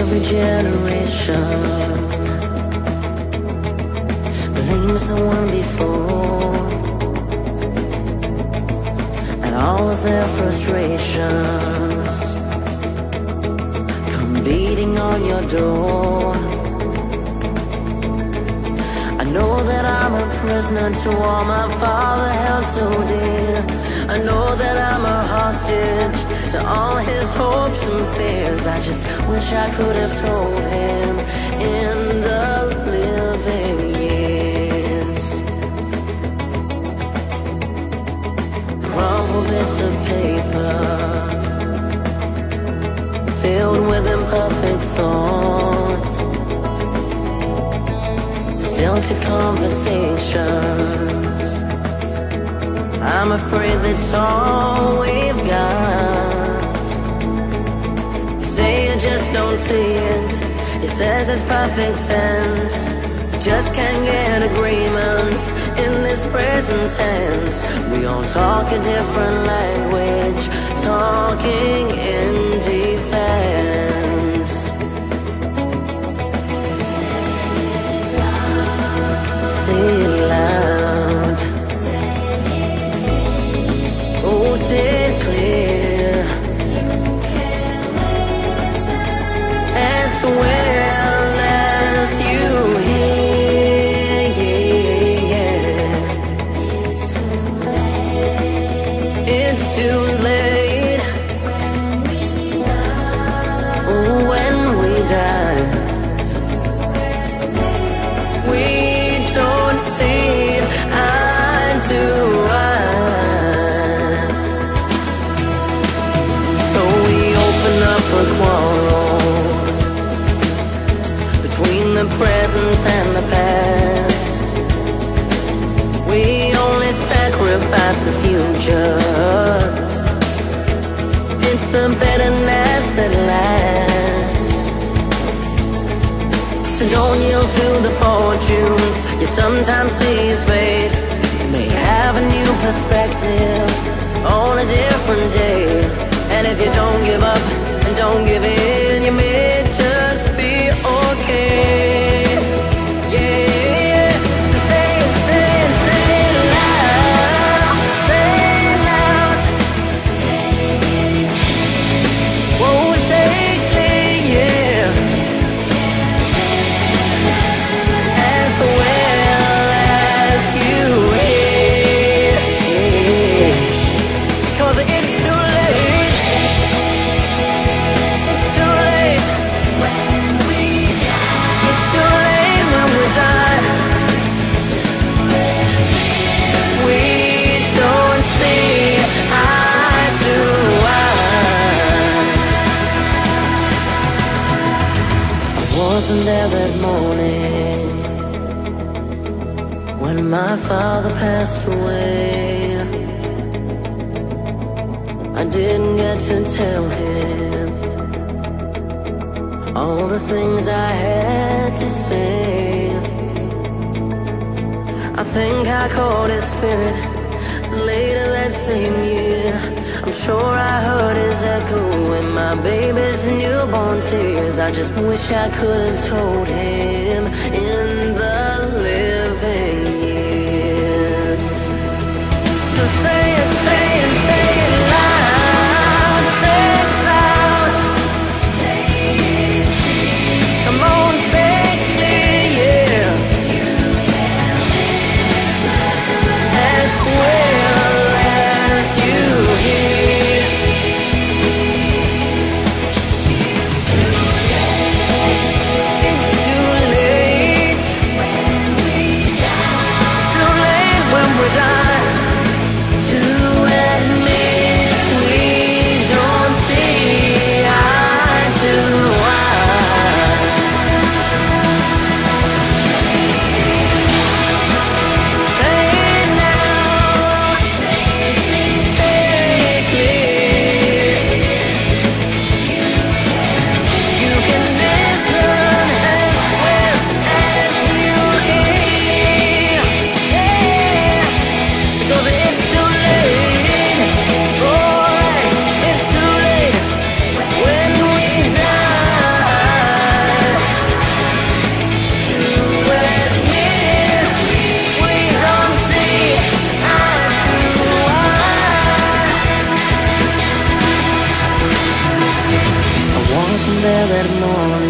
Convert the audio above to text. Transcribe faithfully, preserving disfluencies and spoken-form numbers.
every generation blames the one before, and all of their frustrations come beating on your door. I know that I'm a prisoner to all my father held so dear. I know that I'm a hostage to all his hopes and fears. I just wish I could have told him in the living years. Crumpled bits of paper filled with imperfect thought, stilted conversations. I'm afraid that's all we've got. You say you just don't see it. It says it's perfect sense. Just can't get agreement in this present tense. We all talk a different language, talking in defense. Say it loud, oh, say it clear, as well as you hear. Yeah, yeah. It's too late. Oh, when we die, we don't see eye to eye. So we open up a quarrel between the present and the past. We only sacrifice the future. It's the bitterness that lasts. So don't yield to the fortunes you sometimes see as fate. You may have a new perspective on a different day. And if you don't give up and don't give in, you may just be okay. Yeah, so say it, say it, say it loud. Say it loud. Whoa, say it clear, yeah. As well as you hear. 'Cause it's too late. It's too late. It's too late when we die. We don't see eye to eye. I wasn't there that morning when my father passed away. I didn't get to tell him all the things I had to say. I think I caught his spirit later that same year. I'm sure I heard his echo in my baby's newborn tears. I just wish I could have told him in the living years. So say it, say it, say it loud, say it loud. Come on, say it clear, yeah. As well as you hear. It's too late. there that morning.